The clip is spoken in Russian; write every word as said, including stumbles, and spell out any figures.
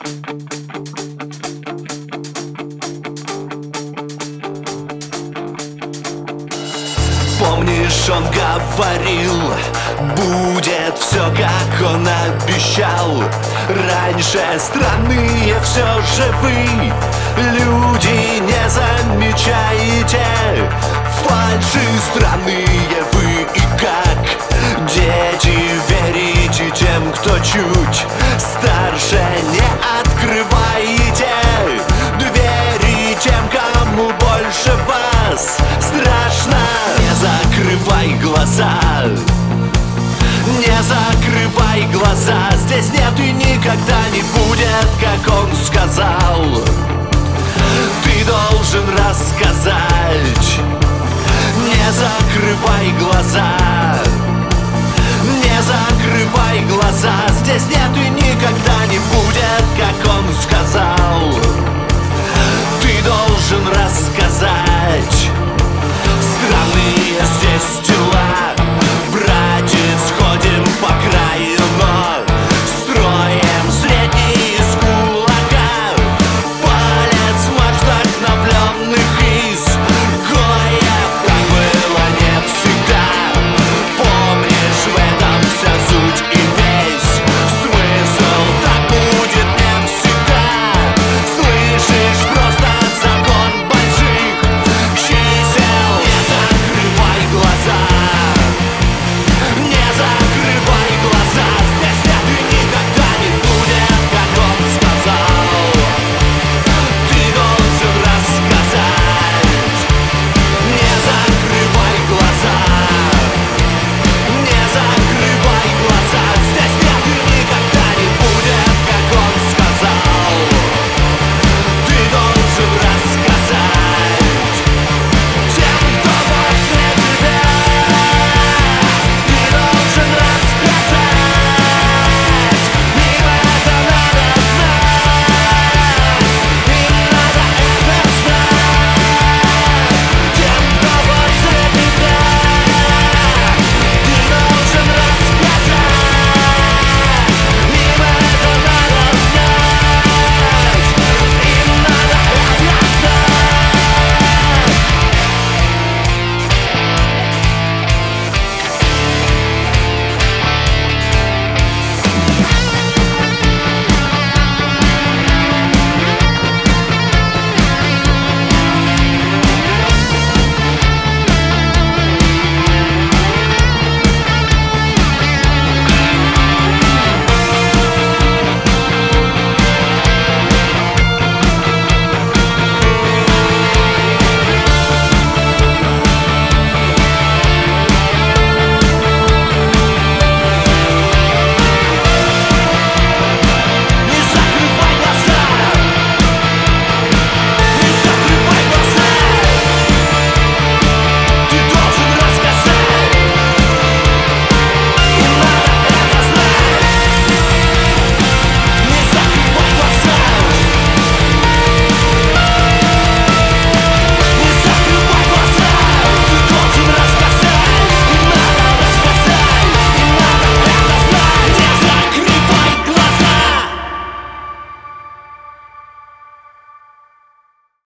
Помнишь, он говорил, будет все, как он обещал. Раньше странные все же вы, люди, не замечаете. Фальши странные вы и как дети верите тем, кто чуть старше. Не открываете двери тем, кому больше вас страшно. Не закрывай глаза, не закрывай глаза. Здесь нет и никогда не будет, как он сказал. Ты должен рассказать. Не закрывай глаза, не закрывай глаза. Здесь нет и никогда не будет.